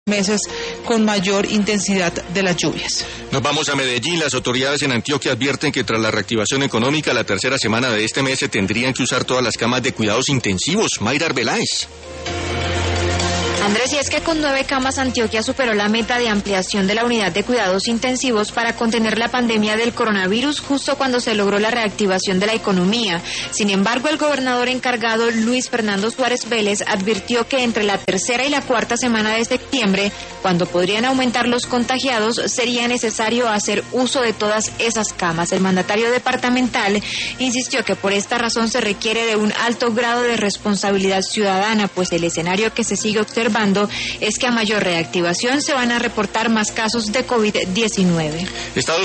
meses con mayor intensidad de las lluvias. Nos vamos a Medellín. Las autoridades en Antioquia advierten que tras la reactivación económica, la tercera semana de este mes se tendrían que usar todas las camas de cuidados intensivos. Mayra Arbeláez. Andrés, y es que con 9 camas Antioquia superó la meta de ampliación de la unidad de cuidados intensivos para contener la pandemia del coronavirus justo cuando se logró la reactivación de la economía. Sin embargo, el gobernador encargado Luis Fernando Suárez Vélez advirtió que entre la tercera y la cuarta semana de septiembre, cuando podrían aumentar los contagiados, sería necesario hacer uso de todas esas camas. El mandatario departamental insistió que por esta razón se requiere de un alto grado de responsabilidad ciudadana, pues el escenario que se sigue observando es que a mayor reactivación se van a reportar más casos de COVID-19.